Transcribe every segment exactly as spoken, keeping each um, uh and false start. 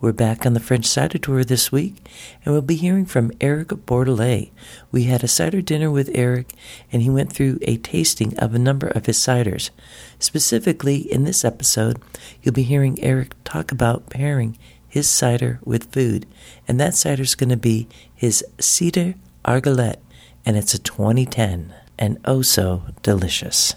We're back on the French cider tour this week, and we'll be hearing from Eric Bordelais. We had a cider dinner with Eric, and he went through a tasting of a number of his ciders. Specifically, in this episode, you'll be hearing Eric talk about pairing his cider with food, and that cider is going to be his Cidre Argelette, and it's a twenty ten, and oh so delicious.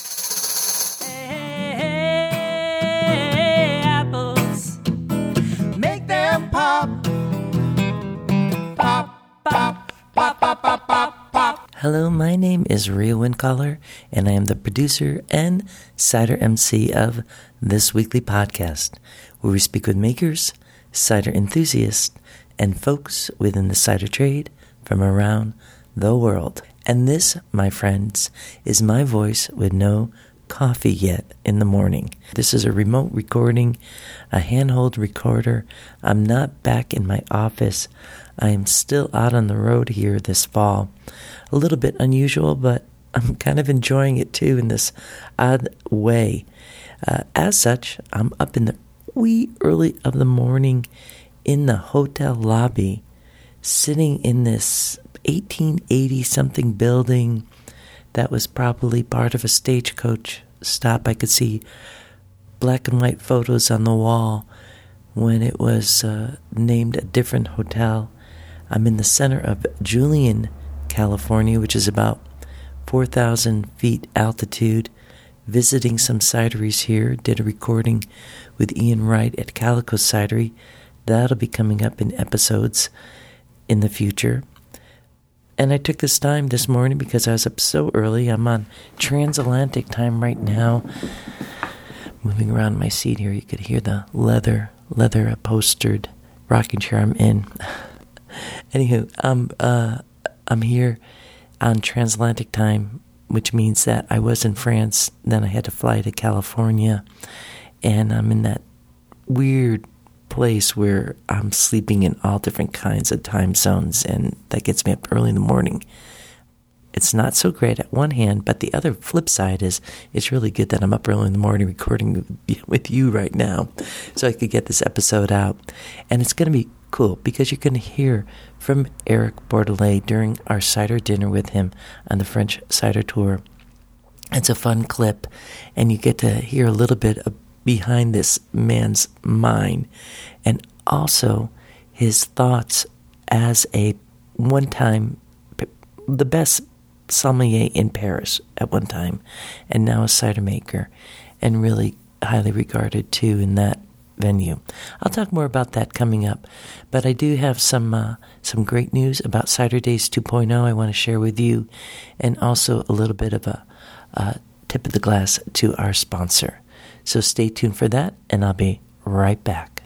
Hello, my name is Ria Windcaller, and I am the producer and cider M C of this weekly podcast, where we speak with makers, cider enthusiasts, and folks within the cider trade from around the world. And this, my friends, is my voice with no coffee yet in the morning. This is a remote recording, a handheld recorder. I'm not back in my office. I am still out on the road here this fall. A little bit unusual, but I'm kind of enjoying it too in this odd way. Uh, as such, I'm up in the wee early of the morning in the hotel lobby, sitting in this eighteen eighty something building that was probably part of a stagecoach stop. I could see black and white photos on the wall when it was uh, named a different hotel. I'm in the center of Julian, California, which is about four thousand feet altitude, visiting some cideries here. Did a recording with Ian Wright at Calico Cidery. That'll be coming up in episodes in the future. And I took this time this morning because I was up so early. I'm on transatlantic time right now. Moving around my seat here, you could hear the leather, leather upholstered rocking chair I'm in. Anywho, I'm, uh, I'm here on transatlantic time, which means that I was in France, then I had to fly to California, and I'm in that weird place where I'm sleeping in all different kinds of time zones, and that gets me up early in the morning. It's not so great at one hand, but the other flip side is it's really good that I'm up early in the morning recording with you right now so I could get this episode out. And it's going to be cool because you're going to hear from Eric Bordelais during our cider dinner with him on the French cider tour. It's a fun clip, and you get to hear a little bit of behind this man's mind, and also his thoughts as a one-time, the best sommelier in Paris at one time, and now a cider maker, and really highly regarded too in that venue. I'll talk more about that coming up, but I do have some uh, some great news about Cider Days two point oh I want to share with you, and also a little bit of a, a tip of the glass to our sponsor. So stay tuned for that, and I'll be right back.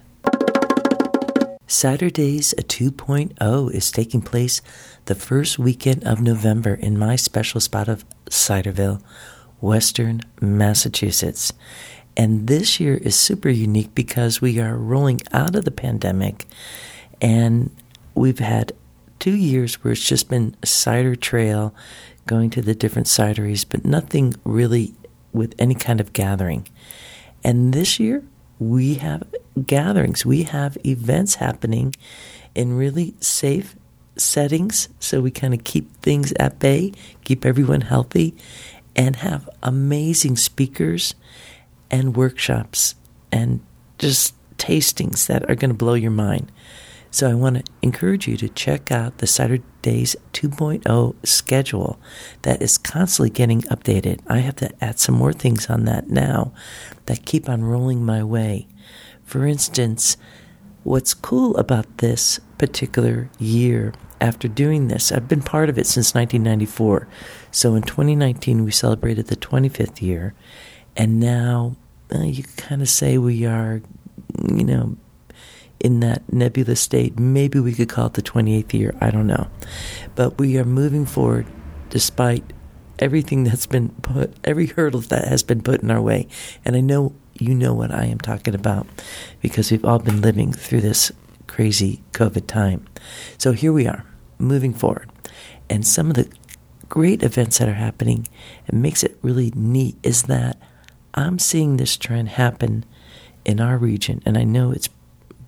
Cider Days two point oh is taking place the first weekend of November in my special spot of Ciderville, Western Massachusetts. And this year is super unique because we are rolling out of the pandemic, and we've had two years where it's just been a cider trail, going to the different cideries, but nothing really with any kind of gathering. And this year, we have gatherings. We have events happening in really safe settings, so we kind of keep things at bay, keep everyone healthy, and have amazing speakers and workshops and just tastings that are going to blow your mind. So I want to encourage you to check out the Cider Days two point oh schedule that is constantly getting updated. I have to add some more things on that now that keep on rolling my way. For instance, what's cool about this particular year, after doing this, I've been part of it since nineteen ninety-four. So in twenty nineteen, we celebrated the twenty-fifth year, and now uh, you kind of say we are, you know, in that nebulous state. Maybe we could call it the twenty-eighth year. I don't know. But we are moving forward despite everything that's been put, every hurdle that has been put in our way. And I know you know what I am talking about because we've all been living through this crazy COVID time. So here we are, moving forward. And some of the great events that are happening, it makes it really neat, is that I'm seeing this trend happen in our region, and I know it's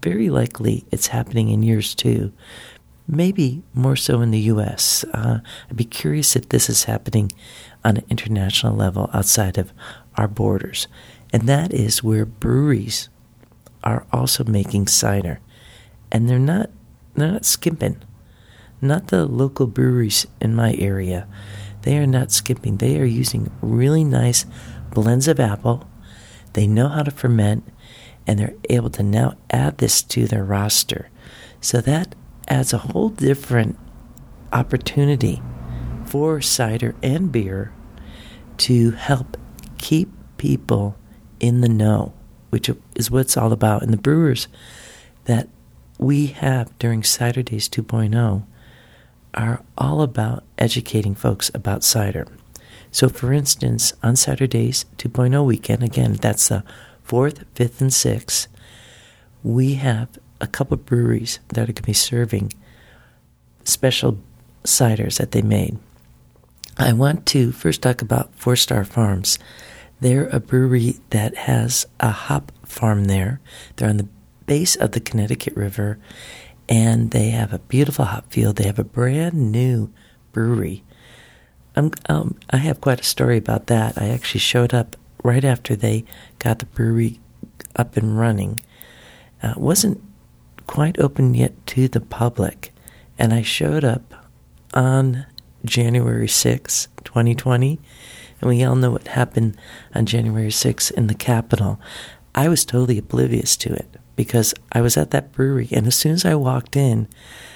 very likely it's happening in yours too. Maybe more so in the U S. Uh, I'd be curious if this is happening on an international level outside of our borders. And that is where breweries are also making cider. And they're not, they're not skimping. Not the local breweries in my area. They are not skimping. They are using really nice blends of apple. They know how to ferment, and they're able to now add this to their roster. So that adds a whole different opportunity for cider and beer to help keep people in the know, which is what it's all about. And the brewers that we have during Cider Days two point oh are all about educating folks about cider. So, for instance, on Cider Days two point oh weekend, again, that's the fourth, fifth, and sixth, we have a couple of breweries that are going to be serving special ciders that they made. I want to first talk about Four Star Farms. They're a brewery that has a hop farm there. They're on the base of the Connecticut River, and they have a beautiful hop field. They have a brand new brewery. I'm, um, I have quite a story about that. I actually showed up right after they got the brewery up and running. Uh, it wasn't quite open yet to the public, and I showed up on January sixth, twenty twenty, and we all know what happened on January sixth in the Capitol. I was totally oblivious to it because I was at that brewery, and as soon as I walked in,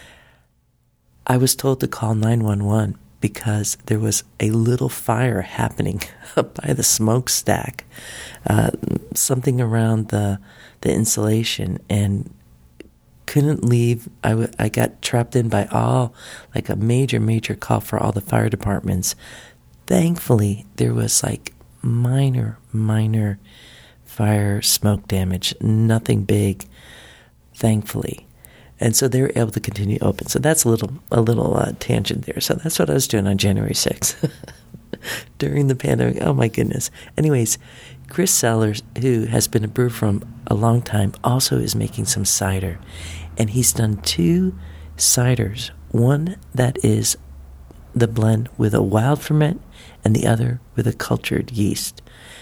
I was told to call nine one one because there was a little fire happening by the smokestack, uh, something around the the insulation, and couldn't leave. I, w- I got trapped in by all, like a major, major call for all the fire departments. Thankfully, there was like minor, minor fire smoke damage, nothing big, thankfully. And so they were able to continue open. So that's a little a little uh, tangent there. So that's what I was doing on January sixth during the pandemic. Oh, my goodness. Anyways, Chris Sellers, who has been a brewer for a long time, also is making some cider. And he's done two ciders. One that is the blend with a wild ferment and the other with a cultured yeast.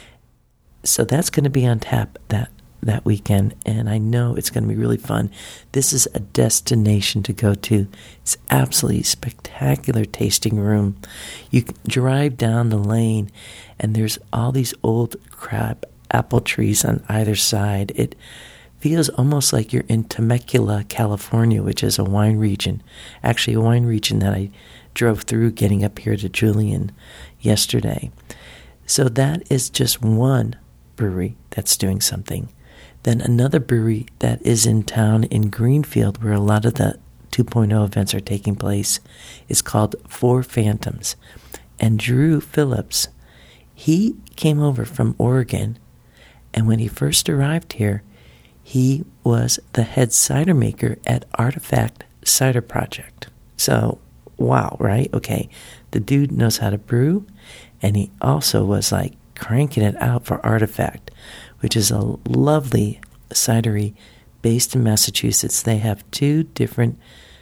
So that's going to be on tap that that weekend, and I know it's going to be really fun. This is a destination to go to. It's absolutely spectacular tasting room. You can drive down the lane, and there's all these old crab apple trees on either side. It feels almost like you're in Temecula, California, which is a wine region. Actually, a wine region that I drove through getting up here to Julian yesterday. So that is just one brewery that's doing something. Then another brewery that is in town in Greenfield, where a lot of the two point oh events are taking place, is called Four Phantoms. And Drew Phillips, he came over from Oregon, and when he first arrived here, he was the head cider maker at Artifact Cider Project. So, wow, right? Okay, the dude knows how to brew, and he also was like cranking it out for Artifact, which is a lovely cidery based in Massachusetts. They have two different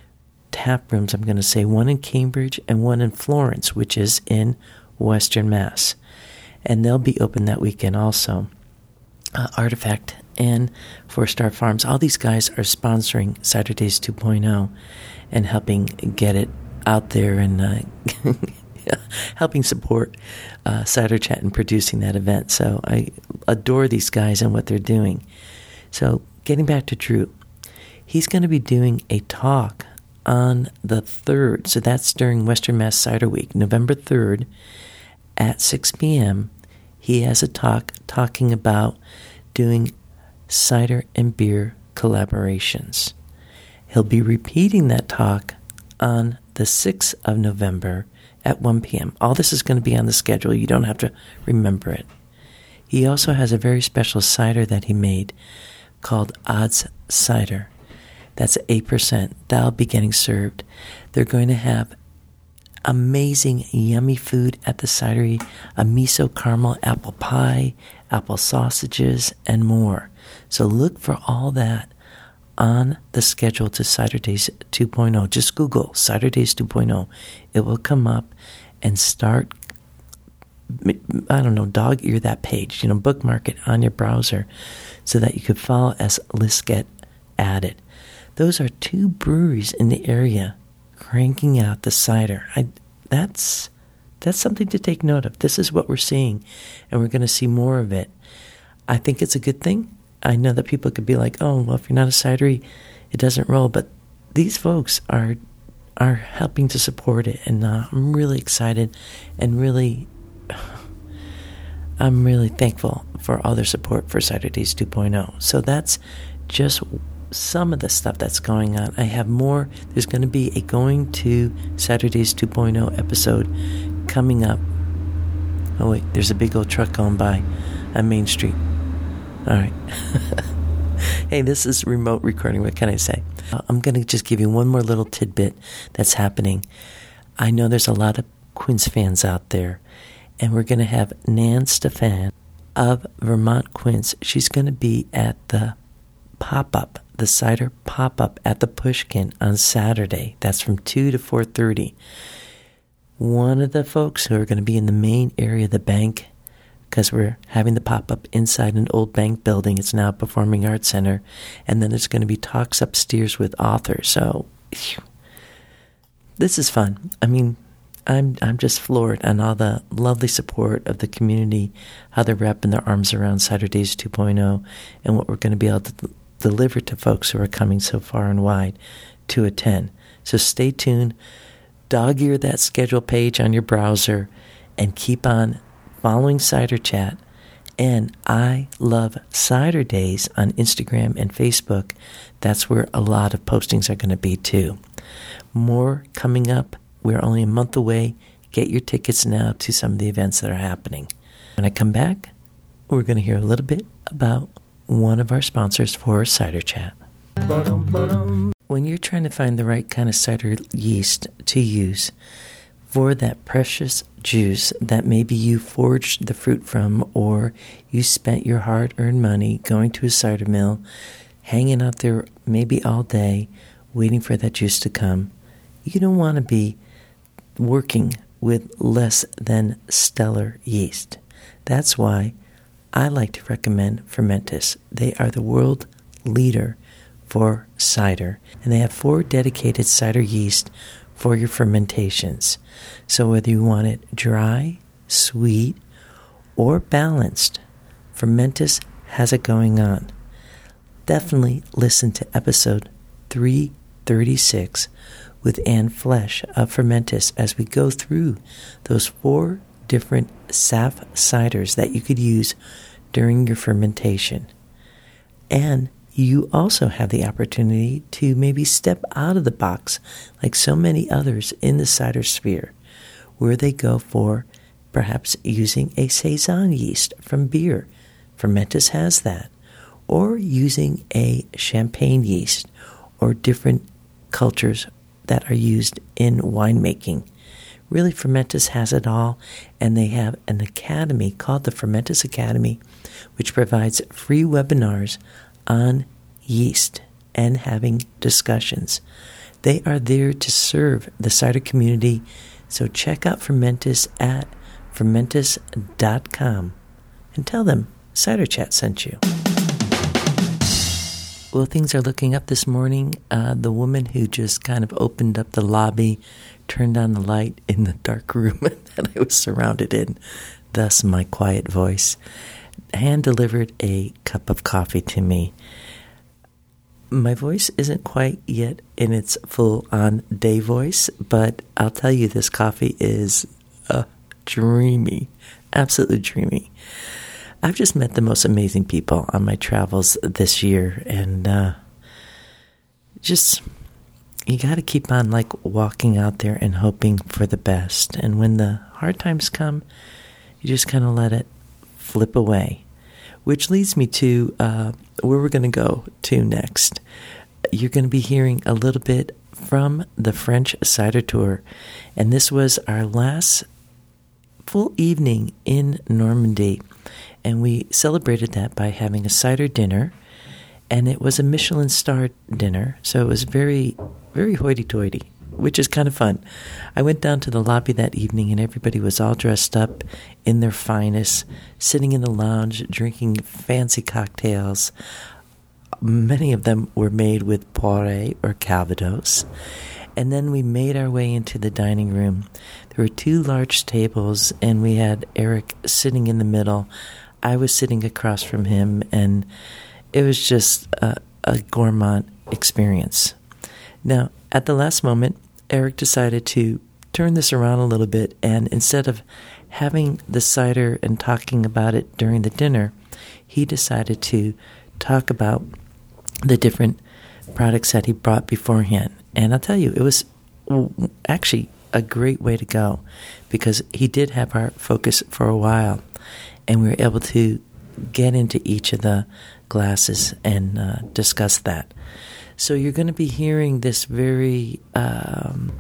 tap rooms, I'm going to say, one in Cambridge and one in Florence, which is in Western Mass. And they'll be open that weekend also. Uh, Artifact and Four Star Farms, all these guys are sponsoring Cider Days two point oh and helping get it out there and uh, helping support uh, Cider Chat and producing that event. So I adore these guys and what they're doing. So getting back to Drew, he's going to be doing a talk on the third. So that's during Western Mass Cider Week, November third at six p.m. He has a talk talking about doing cider and beer collaborations. He'll be repeating that talk on the sixth of November at one p.m. All this is going to be on the schedule. You don't have to remember it. He also has a very special cider that he made called Odds Cider. That's eight percent. That'll be getting served. They're going to have amazing, yummy food at the cidery, a miso caramel apple pie, apple sausages, and more. So look for all that on the schedule to Cider Days two point oh. Just Google Cider Days two point oh. It will come up and start, I don't know, dog ear that page. You know, bookmark it on your browser so that you could follow as lists get added. Those are two breweries in the area cranking out the cider. I, that's that's something to take note of. This is what we're seeing, and we're going to see more of it. I think it's a good thing. I know that people could be like, oh, well, if you're not a cidery, it doesn't roll. But these folks are are helping to support it, and uh, I'm really excited and really, I'm really thankful for all their support for Cider Days two point oh. So that's just some of the stuff that's going on. I have more. There's going to be a Going to Cider Days two point oh episode coming up. Oh, wait, there's a big old truck going by on Main Street. All right. Hey, this is remote recording. What can I say? I'm going to just give you one more little tidbit that's happening. I know there's a lot of Quince fans out there, and we're going to have Nan Stefan of Vermont Quince. She's going to be at the pop-up, the cider pop-up at the Pushkin on Saturday. That's from two to four thirty. One of the folks who are going to be in the main area of the bank, because we're having the pop-up inside an old bank building. It's now a performing arts center. And then there's going to be talks upstairs with authors. So, phew, this is fun. I mean, I'm I'm just floored on all the lovely support of the community, how they're wrapping their arms around Cider Days two point oh, and what we're going to be able to th- deliver to folks who are coming so far and wide to attend. So stay tuned. Dog ear that schedule page on your browser and keep on following Cider Chat, and I Love Cider Days on Instagram and Facebook. That's where a lot of postings are going to be too. More coming up. We're only a month away. Get your tickets now to some of the events that are happening. When I come back, we're going to hear a little bit about one of our sponsors for Cider Chat. When you're trying to find the right kind of cider yeast to use for that precious juice that maybe you forged the fruit from, or you spent your hard-earned money going to a cider mill, hanging out there maybe all day, waiting for that juice to come, you don't want to be working with less than stellar yeast. That's why I like to recommend Fermentis. They are the world leader for cider, and they have four dedicated cider yeast for your fermentations. So whether you want it dry, sweet, or balanced, Fermentis has it going on. Definitely listen to episode three thirty-six with Ann Flesh of Fermentis as we go through those four different S A F ciders that you could use during your fermentation. And you also have the opportunity to maybe step out of the box like so many others in the cider sphere, where they go for perhaps using a Saison yeast from beer. Fermentis has that. Or using a champagne yeast or different cultures that are used in winemaking. Really, Fermentis has it all, and they have an academy called the Fermentis Academy, which provides free webinars on yeast and having discussions. They are there to serve the cider community, so check out Fermentis at fermentis dot com and tell them Cider Chat sent you. Well, things are looking up this morning. Uh, the woman who just kind of opened up the lobby, turned on the light in the dark room that I was surrounded in, thus my quiet voice, hand-delivered a cup of coffee to me. My voice isn't quite yet in its full-on day voice, but I'll tell you this coffee is uh, dreamy, absolutely dreamy. I've just met the most amazing people on my travels this year, and uh, just, you got to keep on like walking out there and hoping for the best. And when the hard times come, you just kind of let it flip away, which leads me to uh, where we're going to go to next. You're going to be hearing a little bit from the French Cider Tour, and this was our last full evening in Normandy. And we celebrated that by having a cider dinner and it was a Michelin star dinner, so it was very, very hoity-toity, which is kind of fun. I went down to the lobby that evening, and everybody was all dressed up in their finest, sitting in the lounge, drinking fancy cocktails. Many of them were made with Poiré or Calvados. And then we made our way into the dining room. There were two large tables, and we had Eric sitting in the middle. I was sitting across from him, and it was just a, a gourmand experience. Now, at the last moment, Eric decided to turn this around a little bit, and instead of having the cider and talking about it during the dinner, he decided to talk about the different products that he brought beforehand. And I'll tell you, it was actually a great way to go, because he did have our focus for a while, and we were able to get into each of the glasses and uh, discuss that. So you're going to be hearing this very, um,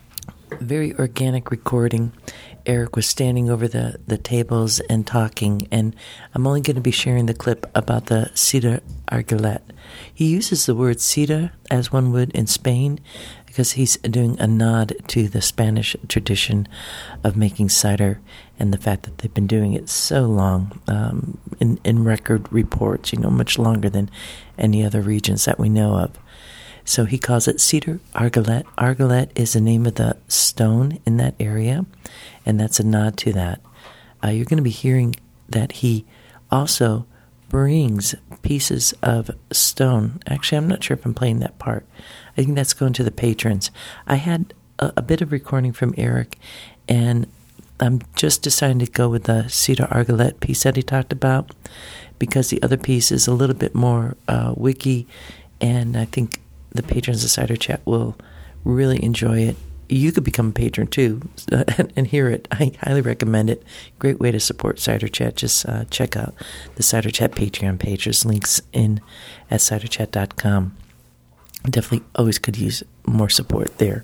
very organic recording. Eric was standing over the, the tables and talking, and I'm only going to be sharing the clip about the Cidre Argelette. He uses the word cidre as one would in Spain, because he's doing a nod to the Spanish tradition of making cider and the fact that they've been doing it so long, um, in, in record reports, you know, much longer than any other regions that we know of. So he calls it Cidre Argelette. Argelette is the name of the stone in that area, and that's a nod to that. Uh, you're going to be hearing that he also brings pieces of stone. Actually, I'm not sure if I'm playing that part. I think that's going to the patrons. I had a, a bit of recording from Eric, and I'm just deciding to go with the Cidre Argelette piece that he talked about, because the other piece is a little bit more uh, wiki, and I think the patrons of Cider Chat will really enjoy it. You could become a patron too, uh, and, and hear it. I highly recommend it. Great way to support Cider Chat. Just uh, check out the Cider Chat Patreon page. There's links in at cider chat dot com. Definitely always could use more support there.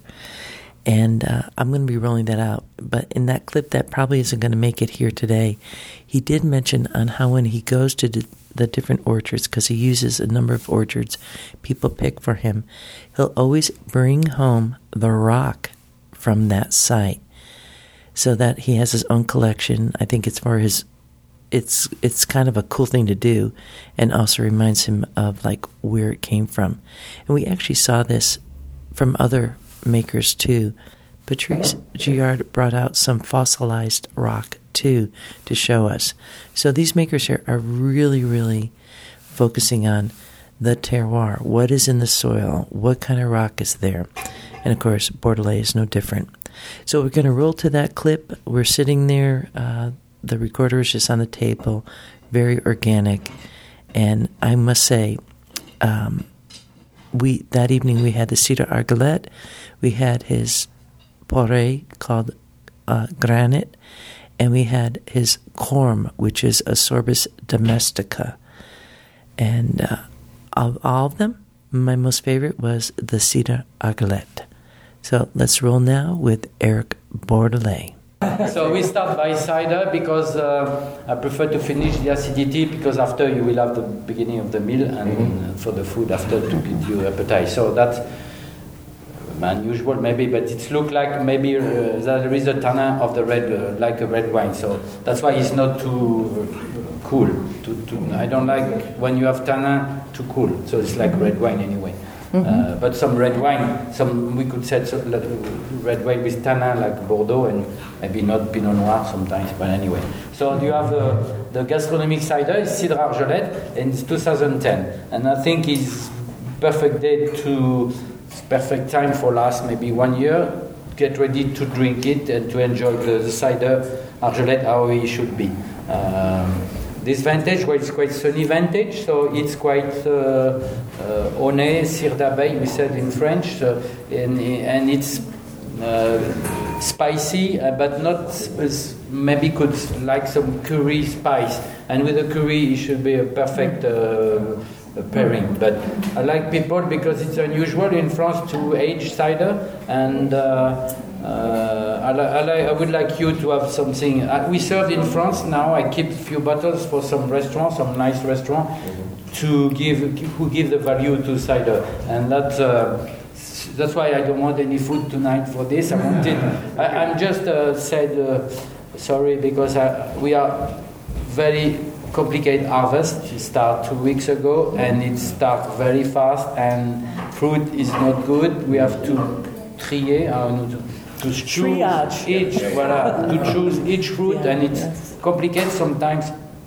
And uh, I'm going to be rolling that out. But in that clip that probably isn't going to make it here today, he did mention on how when he goes to d- the different orchards, because he uses a number of orchards people pick for him, he'll always bring home the rock from that site, so that he has his own collection. I think it's for his, it's it's kind of a cool thing to do, and also reminds him of like where it came from. And we actually saw this from other makers too. Patrice Giard brought out some fossilized rock too to show us. So these makers here are really, really focusing on the terroir. What is in the soil? What kind of rock is there? And of course, Bordelais is no different. So we're going to roll to that clip. We're sitting there. Uh, the recorder is just on the table, very organic. And I must say, um, we that evening we had the Cidre Argelette. We had his Poiré called uh, Granite. And we had his Corme, which is a Sorbus domestica. And uh, of all of them, my most favorite was the Cidre Argelette. So let's roll now with Eric Bordelais. So we start by cider because uh, I prefer to finish the acidity, because after you will have the beginning of the meal and mm-hmm. for the food after to give you appetite. So that's unusual maybe, but it looks like maybe uh, there is a tannin of the red, uh, like a red wine. So that's why it's not too uh, cool. Too, too, I don't like when you have tannin too cool. So it's like red wine anyway. Mm-hmm. Uh, but some red wine, some we could say so, like, red wine with tannin like Bordeaux, and maybe not Pinot Noir sometimes. But anyway, so you have uh, the gastronomic cider, it's Cidre Argelette, and it's two thousand ten, and I think it's perfect day to. Perfect time for last maybe one year. Get ready to drink it and to enjoy the, the cider Argelette how it should be. Um, this vintage, well, it's quite sunny vintage, so it's quite uh, uh, honnête, cire d'abeille, we said in French, so, and, and it's uh, spicy, uh, but not as maybe could like some curry spice. And with the curry, it should be a perfect. Uh, pairing, but I like people because it's unusual in France to age cider, and uh, uh, I, li- I, li- I would like you to have something. Uh, we serve in France now. I keep a few bottles for some restaurants, some nice restaurant, to give who give the value to cider, and that. Uh, That's why I don't want any food tonight for this. I wanted. I, I'm just uh, said uh, sorry because I, we are very complicated harvest. It start two weeks ago and it start very fast and fruit is not good. We have to trier, I don't know, to, to choose Triage. each, voilà, to choose each fruit, Yeah, and it's yes. complicated sometimes.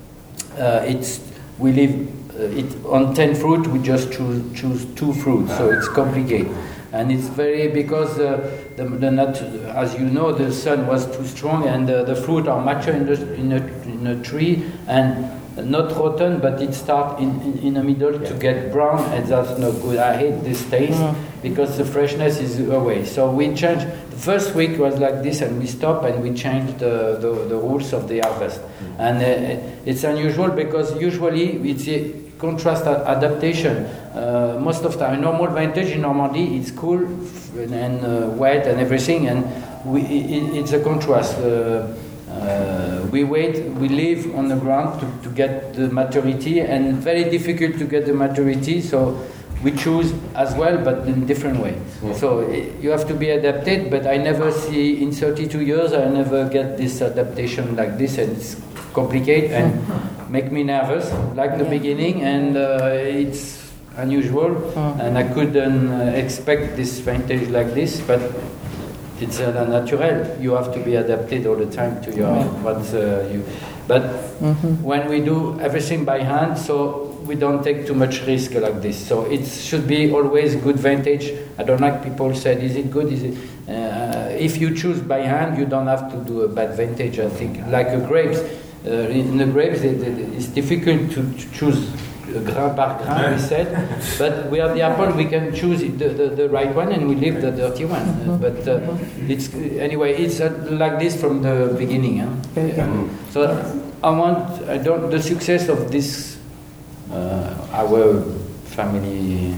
Uh, it's we live uh, it on ten fruit. We just choose choose two fruits, so it's complicated. And it's very, because uh, the, the nut, as you know, the sun was too strong, and uh, the fruit are mature in, the, in, a, in a tree and not rotten, but it starts in, in, in the middle to get brown, and that's not good. I hate this taste mm. because the freshness is away. So we changed. The first week was like this, and we stopped and we changed the, the, the rules of the harvest. Mm. And uh, it's unusual because usually it's a contrast adaptation. Uh, most of the time, normal vintage in Normandy, it's cool and uh, wet and everything, and we, it, it's a contrast. Uh, uh, we wait, we live on the ground to, to get the maturity, and very difficult to get the maturity, so we choose as well, but in different way. Yeah. So it, you have to be adapted, but I never see, in thirty-two years, I never get this adaptation like this, and it's complicated and make me nervous, like the yeah. beginning, and uh, it's unusual, mm. and I couldn't uh, expect this vintage like this, but it's uh, natural. You have to be adapted all the time to your mm. what uh, you. But mm-hmm. when we do everything by hand, so we don't take too much risk like this. So it should be always good vintage. I don't like people said, is it good? Is it? Uh, if you choose by hand, you don't have to do a bad vintage. I think like a grapes. Uh, in the grapes, it, it, it's difficult to, to choose grain par grain, we said, but we have the apple, we can choose the, the, the right one and we leave the dirty one. Uh, but uh, it's anyway, it's uh, like this from the beginning. Huh? Yeah. So I want, I don't, the success of this, uh, our family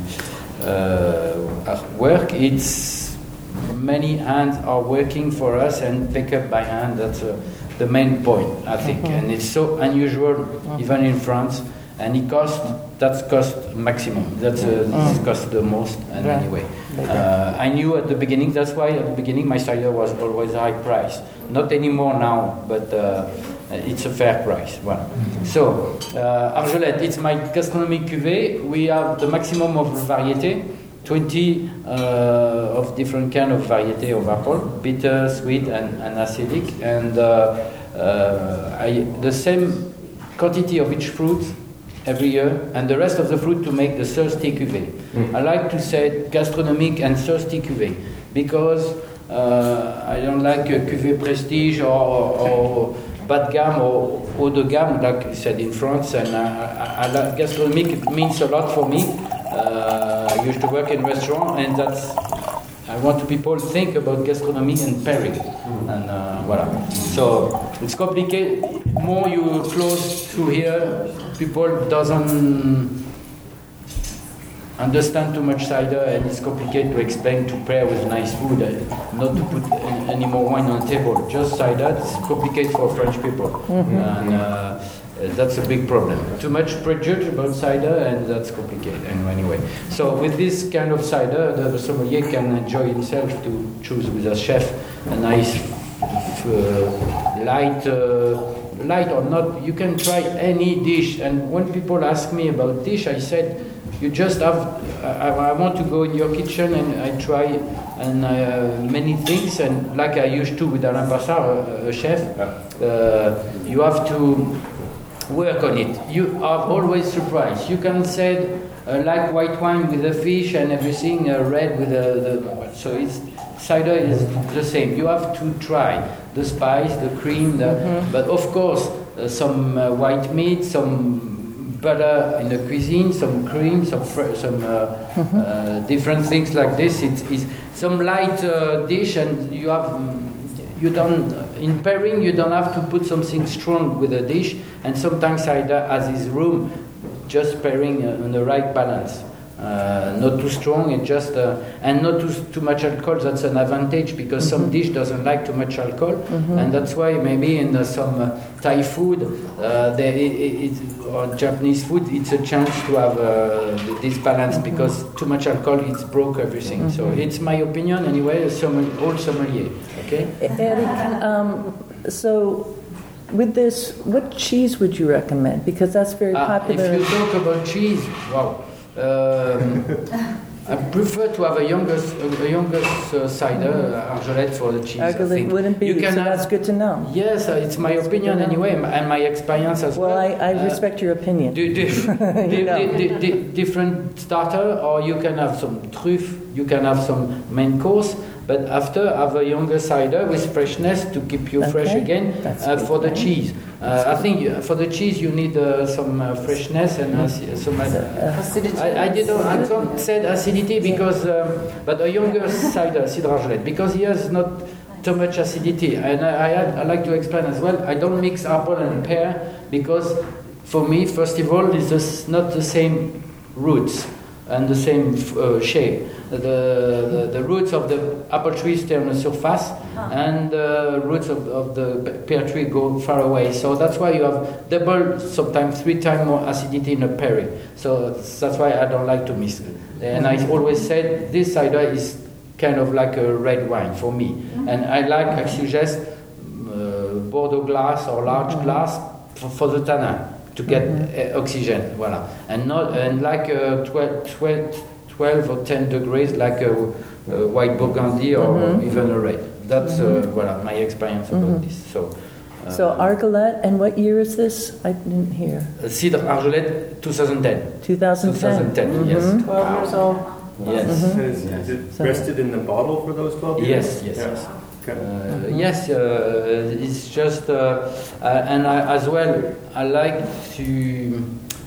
uh, work, it's many hands are working for us and pick up by hand. That's uh, the main point, I think, mm-hmm. and it's so unusual, mm-hmm. even in France. And it costs, that's cost maximum. That's uh, mm. cost the most. And yeah. anyway, uh, I knew at the beginning, that's why at the beginning my cider was always high price. Not anymore now, but uh, it's a fair price. Voilà. Mm-hmm. So, uh, Argelette, it's my gastronomic cuvée. We have the maximum of variety, twenty uh, of different kind of variety of apple, bitter, sweet, and, and acidic. And uh, uh, I, the same quantity of each fruit every year, and the rest of the fruit to make the thirsty cuvée. Mm. I like to say gastronomic and thirsty cuvée because uh, I don't like a cuvée prestige or, or bas de gamme or haut de gamme, like you said in France. And I, I, I like gastronomic. It means a lot for me. Uh, I used to work in restaurant, and that's I want people to think about gastronomy and pairing, mm. and uh, voilà. So it's complicated. More you close to here, people doesn't understand too much cider, and it's complicated to explain to pair with nice food, uh, not to put any more wine on the table. Just cider, it's complicated for French people, mm-hmm. and uh, that's a big problem. Too much prejudice about cider, and that's complicated. And anyway, so with this kind of cider, the, the sommelier can enjoy himself to choose with a chef a nice uh, light. Uh, light or not, you can try any dish. And when people ask me about dish, I said, you just have, I, I want to go in your kitchen and I try and uh, many things, and like I used to with Alain Passard, a, a chef, uh, you have to work on it. You are always surprised. You can say, uh, like white wine with the fish and everything, uh, red with the, the, so it's, cider is the same. You have to try the spice, the cream, the, mm-hmm. but of course uh, some uh, white meat, some butter in the cuisine, some cream, some fr- some uh, mm-hmm. uh, different things like this. It's, it's some light uh, dish, and you have you don't in pairing you don't have to put something strong with a dish, and sometimes cider has its room, just pairing uh, on the right balance. Uh, Uh, not too strong, it just uh, and not too too much alcohol. That's an advantage because mm-hmm. some dish doesn't like too much alcohol, mm-hmm. and that's why maybe in uh, some uh, Thai food, uh, there it, it, or Japanese food, it's a chance to have uh, this balance mm-hmm. because too much alcohol it broke everything. Mm-hmm. So it's my opinion anyway. Sommelier, old sommelier. Okay. Eric, um, so. With this, what cheese would you recommend? Because that's very uh, popular. If you talk about cheese, wow. Um, I prefer to have a younger, a younger uh, cider, uh, Argelette for the cheese. Argelette wouldn't be, you can so have, that's good to know. Yes, uh, it's my that's opinion anyway, and my experience as well. Well, I, I uh, respect your opinion. Do, do, you know. di, di, di, different starter, or you can have some truffe, you can have some main course, but after have a younger cider with freshness to keep you okay. fresh again uh, for the cheese. Uh, I think for the cheese you need uh, some uh, freshness and uh, some uh, acidity. I, I didn't. I don't say acidity because, um, but a younger cider, Cidre Argelette, because he has not too much acidity. And I, I, I like to explain as well. I don't mix apple and pear because, for me, first of all, it's not the same roots and the same uh, shape. The, the the roots of the apple tree stay on the surface, and the roots of, of the pear tree go far away. So that's why you have double, sometimes three times more acidity in a perry. So that's why I don't like to mix it. And I always said this cider is kind of like a red wine for me. And I like, I suggest uh, Bordeaux glass or large glass for, for the tannin to get mm-hmm. uh, oxygen. Voilà. And not and like uh, twelve, twelve, twelve or ten degrees, like a, a white Burgundy or mm-hmm. even a red. That's mm-hmm. uh, voilà, my experience about mm-hmm. this. So, uh, so Argelette, and what year is this? I didn't hear. Cidre Argelette, twenty ten. twenty ten. twenty ten, mm-hmm. yes. twelve wow. years old. Yes. Mm-hmm. Is, is it rested in the bottle for those twelve years? Yes, yes, yeah. yes. Okay. Uh, mm-hmm. Yes, uh, it's just, uh, uh, and I, as well, I like to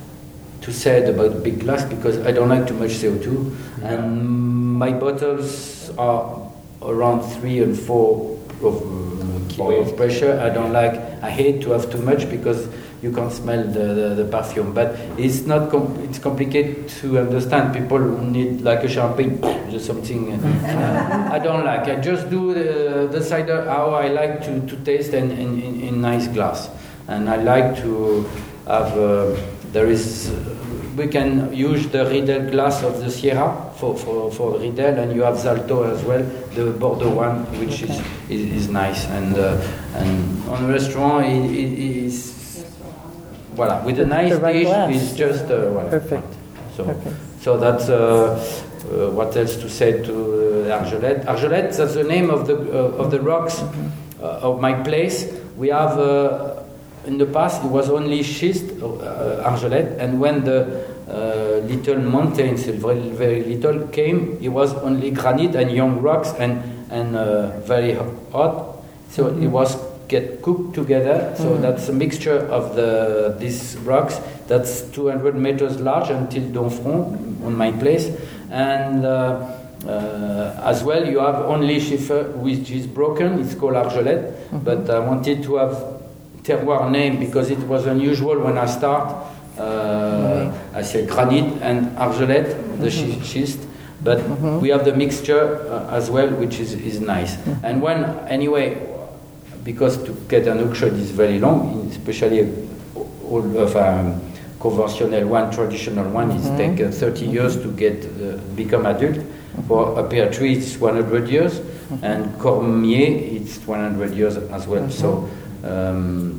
to say it about big glass because I don't like too much C O two, yeah. and my bottles are around three and four of, uh, kilo of pressure. I don't like. I hate to have too much because you can't smell the, the, the perfume. But it's not. Com- it's complicated to understand. People need like a champagne, just something. Uh, I don't like. I just do the, the cider how I like to, to taste in, in, in, in nice glass, and I like to have. Uh, there is. Uh, we can use the Riedel glass of the Sierra for, for, for Riedel, and you have Zalto as well, the Bordeaux one, which okay. is, is is nice. And uh, and on the restaurant, it, it is voilà with a nice right dish. glass. It's just uh, voilà. Perfect. So Perfect. so that's uh, uh, what else to say to uh, Argelette. Argelette, that's the name of the uh, of the rocks mm-hmm. uh, of my place. We have. Uh, In the past, it was only schist, uh, Argelette, and when the uh, little mountains, very, very little, came, it was only granite and young rocks and and uh, very hot. So mm-hmm. it was get cooked together. So mm-hmm. that's a mixture of the these rocks. That's two hundred meters large until Domfront on my place, and. Uh, Uh, as well, you have only schiffer which is broken. It's called Argelette, mm-hmm. but I wanted to have terroir name because it was unusual when I start. Uh, mm-hmm. I said granite and Argelette, the mm-hmm. schist, but mm-hmm. we have the mixture uh, as well, which is, is nice. Mm-hmm. And when anyway, because to get an auction is very long, especially all of um, conventional one, traditional one, mm-hmm. it takes uh, thirty years to get uh, become adult. For a pear tree, it's one hundred years, mm-hmm. and Cormier, it's one hundred years as well. Mm-hmm. So um,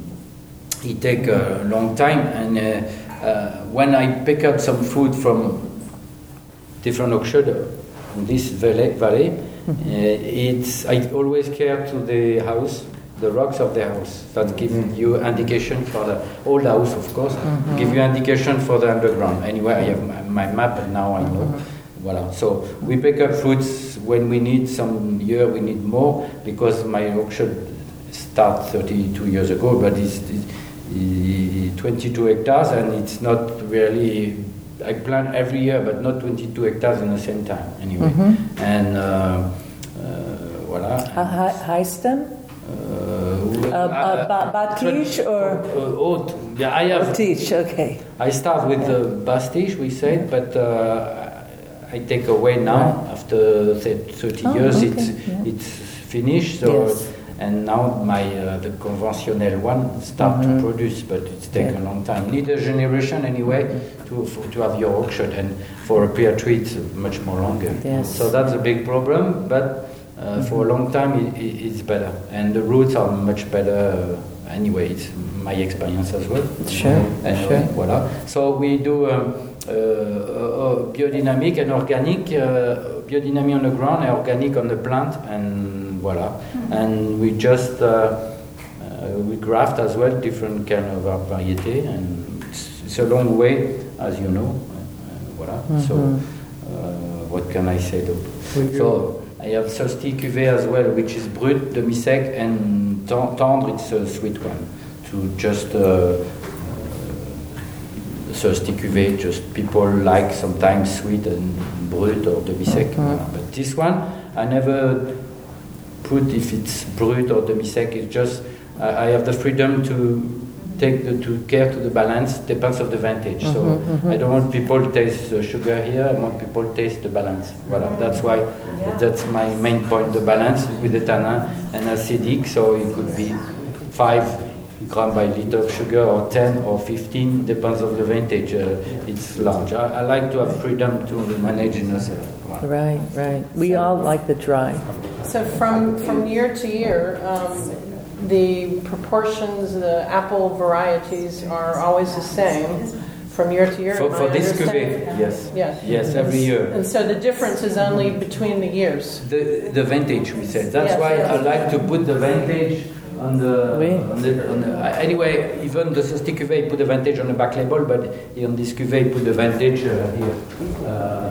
it takes a long time. And uh, uh, when I pick up some food from different auctions in this valley, valley mm-hmm. uh, it's I always care to the house, the rocks of the house. That gives mm-hmm. you indication for the old house, of course. Mm-hmm. Give you indication for the underground. Anyway, I have my, my map, and now I know. Mm-hmm. Voilà. So we pick up fruits when we need. Some year we need more because my auction started thirty-two years ago, but it's, it's twenty-two hectares, and it's not really. I plant every year, but not twenty-two hectares in the same time. Anyway, mm-hmm. and uh, uh, voilà. High, high stem. Uh, uh, uh, Batige or uh, oat. Yeah, I have. Batige. Okay. I start with the Batige, we said, but. Uh, I take away now right. after say, thirty oh, years. Okay. It's yeah. it's finished. So yes. and now my uh, the conventional one start mm-hmm. to produce, but it's taken yeah. a long time. Need a generation anyway to for, to have your auction, and for a pear tree it's much more longer. Yes. So that's a big problem, but uh, mm-hmm. for a long time it, it, it's better, and the roots are much better. Uh, anyway, it's my experience as well. Sure. Anyway, sure. Voilà. So we do. Um, Uh, uh, biodynamic and organic, uh, biodynamic on the ground and organic on the plant, and voila. Mm-hmm. And we just uh, uh, we graft as well different kind of variety, and it's, it's a long way, as you know. Uh, voila. Mm-hmm. So uh, what can I say though? Mm-hmm. So I have Solstice Cuvée as well, which is brut, demi-sec, and tendre. It's a sweet one to just. Uh, Solstice Cuvée, just people like sometimes sweet and brut or demi-sec. Mm-hmm. But this one, I never put if it's brut or demi-sec. It's just I, I have the freedom to take the to care to the balance. Depends of the vintage. Mm-hmm, so mm-hmm. I don't want people to taste the sugar here. I want people to taste the balance. Voilà. That's why yeah. that's my main point. The balance with the tannin and acidic. So it could be five. Gram by liter of sugar, or ten or fifteen, depends on the vintage. Uh, it's large. I, I like to have freedom to manage in a wow. Right, right. We all like the dry. So from from year to year, um, the proportions, the apple varieties are always the same from year to year. For, for this cuvée, yes. yes, yes, every year. And so the difference is only between the years. The the vintage, we said. That's yes, why yes. I like to put the vintage. On the, oui. on the, on the uh, anyway, even the Solstice Cuvée put the vintage on the back label, but on this cuvée put the vintage uh, here. Uh,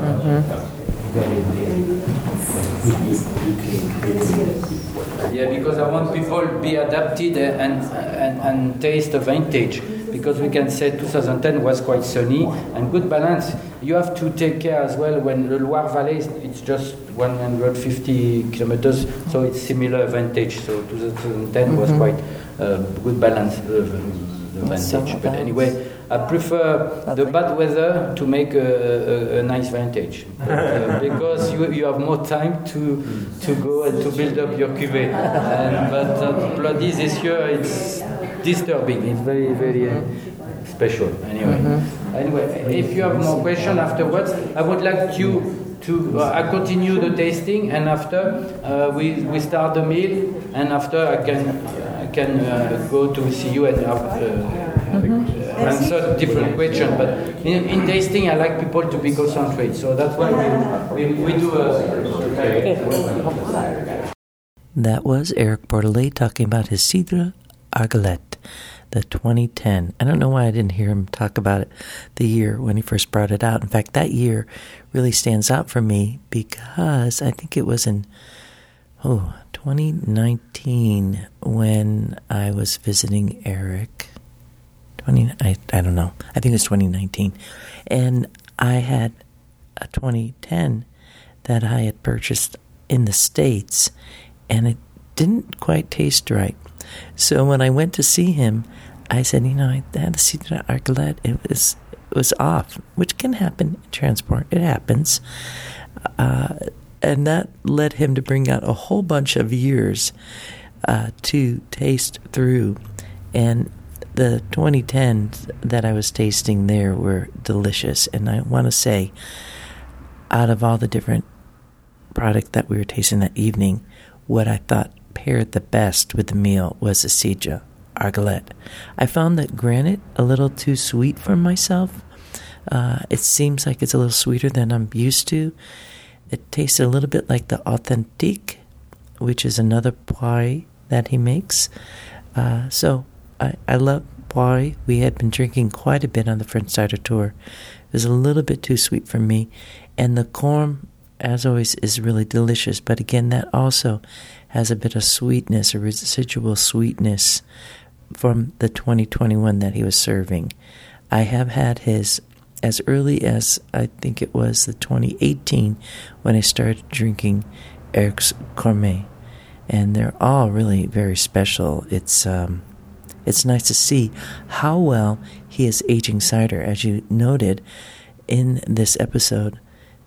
mm-hmm. Yeah, because I want people to be adapted and, and and taste the vintage, because we can say twenty ten was quite sunny and good balance. You have to take care as well when the Loire Valley is, it's just one hundred fifty kilometers, so it's similar vintage. So twenty ten mm-hmm. was quite uh, good balance uh, the vintage. So but anyway, I prefer That's the like bad weather to make a, a, a nice vintage uh, because you you have more time to to go and to build up your cuvée. And, but uh, bloody this year it's disturbing. It's very very. Uh, Special, anyway. Mm-hmm. Anyway, if you have more questions afterwards, I would like you to. Uh, I continue the tasting, and after uh, we we start the meal, and after I can I can uh, go to see you and have, uh, mm-hmm. uh, answer different questions. But in, in tasting, I like people to be concentrated, so that's why we we, we do a. That was Eric Bordelais talking about his Cidre Argelette, the twenty ten. I don't know why I didn't hear him talk about it the year when he first brought it out. In fact, that year really stands out for me because I think it was in oh twenty nineteen when I was visiting Eric. twenty I, I don't know. I think it was twenty nineteen. And I had a twenty ten that I had purchased in the States, and it didn't quite taste right. So when I went to see him, I said, you know, I had the Cidre Argelette. It was it was off, which can happen in transport. It happens. Uh, and that led him to bring out a whole bunch of years uh, to taste through. And the twenty tens that I was tasting there were delicious. And I want to say, out of all the different product that we were tasting that evening, what I thought paired the best with the meal was the Cidre Argelette. I found that granite a little too sweet for myself. Uh, it seems like it's a little sweeter than I'm used to. It tasted a little bit like the Authentique, which is another poire that he makes. Uh, so I, I love poire. We had been drinking quite a bit on the French cider tour. It was a little bit too sweet for me. And the Corme, as always, is really delicious. But again, that also has a bit of sweetness, a residual sweetness from the twenty twenty-one that he was serving. I have had his as early as, I think it was the twenty eighteen when I started drinking Eric's Corme. And they're all really very special. It's um, it's nice to see how well he is aging cider. As you noted in this episode,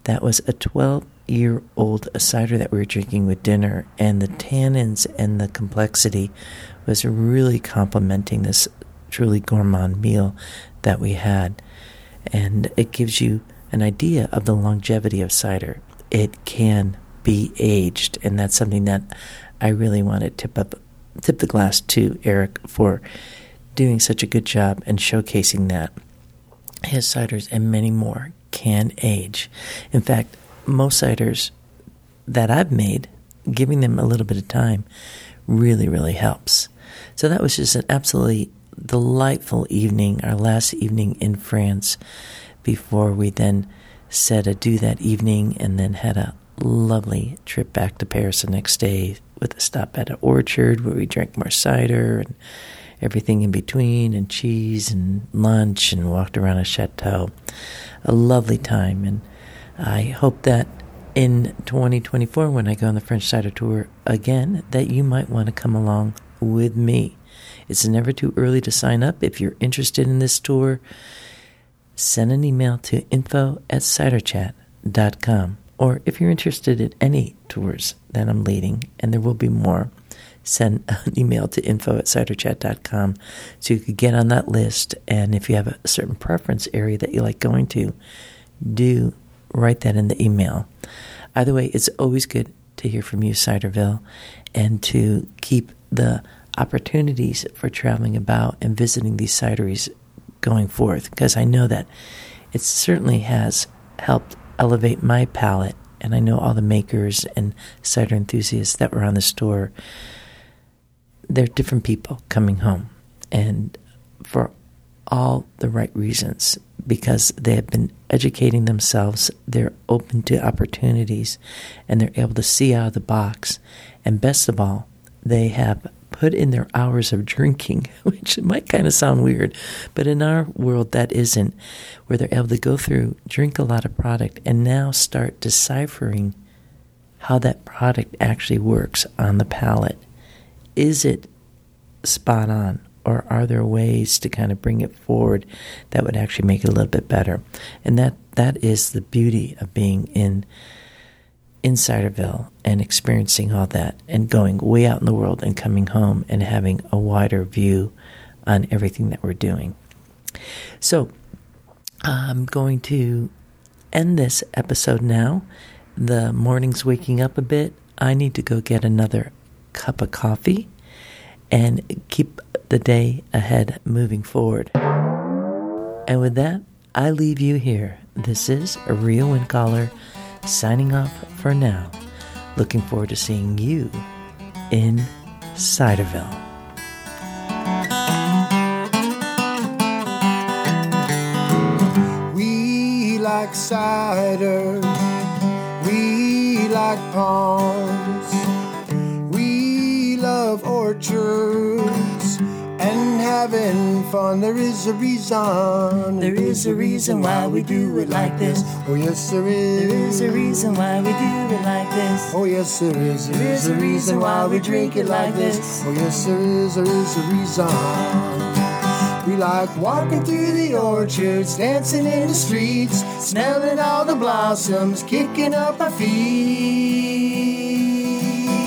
that was a twelve-year-old cider that we were drinking with dinner, and the tannins and the complexity was really complementing this truly gourmand meal that we had. And it gives you an idea of the longevity of cider. It can be aged, and that's something that I really want to tip up, tip the glass to Eric for doing such a good job and showcasing that his ciders and many more can age. In fact, most ciders that I've made, giving them a little bit of time really, really helps. So that was just an absolutely delightful evening, our last evening in France, before we then said adieu that evening and then had a lovely trip back to Paris the next day with a stop at an orchard where we drank more cider and everything in between, and cheese and lunch, and walked around a chateau. A lovely time, and I hope that in twenty twenty-four, when I go on the French cider tour again, that you might want to come along with me. It's never too early to sign up. If you're interested in this tour, send an email to info at cider chat dot com. Or if you're interested in any tours that I'm leading, and there will be more, send an email to info at cider chat dot com so you could get on that list. And if you have a certain preference area that you like going to, do write that in the email. Either way, it's always good to hear from you, Ciderville, and to keep the opportunities for traveling about and visiting these cideries going forth, because I know that it certainly has helped elevate my palate, and I know all the makers and cider enthusiasts that were on the store. They're different people coming home, and for all the right reasons, because they have been educating themselves, they're open to opportunities, and they're able to see out of the box. And best of all, they have put in their hours of drinking, which might kind of sound weird, but in our world that isn't, where they're able to go through, drink a lot of product, and now start deciphering how that product actually works on the palate. Is it spot on, or are there ways to kind of bring it forward that would actually make it a little bit better? And that that is the beauty of being in in Ciderville and experiencing all that and going way out in the world and coming home and having a wider view on everything that we're doing. So I'm going to end this episode now. The morning's waking up a bit. I need to go get another cup of coffee and keep the day ahead moving forward. And with that, I leave you here. This is Ria Windcaller signing off for now. Looking forward to seeing you in Ciderville. We like cider, we like palms, we love orchards and having fun. There is a reason, there is a reason why we do it like this. Oh yes there is, there is a reason why we do it like this. Oh yes there is, there is a reason why we drink it like this. Oh yes there is, there is a reason. We like walking through the orchards, dancing in the streets, smelling all the blossoms, kicking up our feet.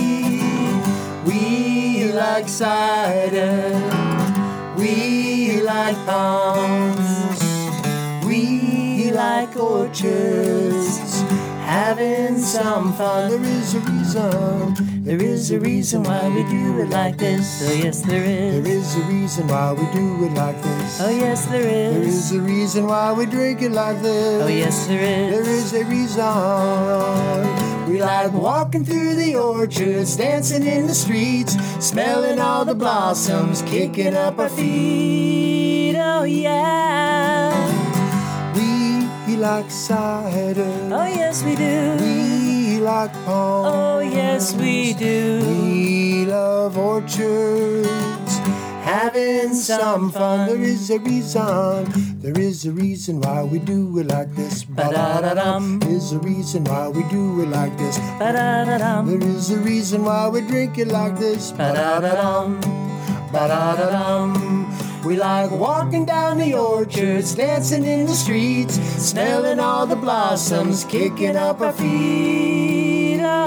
We like cider, we like palms, we like orchards, having some fun. There is a reason, there is a reason why we do it like this. Oh yes there is, there is a reason why we do it like this. Oh yes there is, there is a reason why we drink it like this. Oh yes there is, there is a reason. We like walking through the orchards, dancing in the streets, smelling all the blossoms, kicking up our feet. Oh yeah. We like cider. Oh yes we do. We like palms. Oh yes we do. We love orchards, having some fun. There is a reason, there is a reason why we do it like this. Ba-da-da-dum. There is a reason why we do it like this. Ba-da-da-dum. There is a reason why we drink it like this. Ba-da-da-dum. Ba-da-da-dum. We like walking down the orchards, dancing in the streets, smelling all the blossoms, kicking up our feet. Oh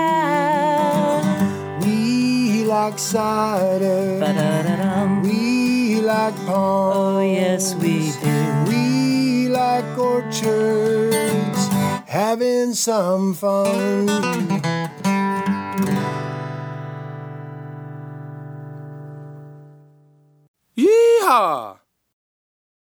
yeah. We like cider. Ba-da-da-dum. We like palms. Oh yes, we do. We like orchards, having some fun. Yeehaw!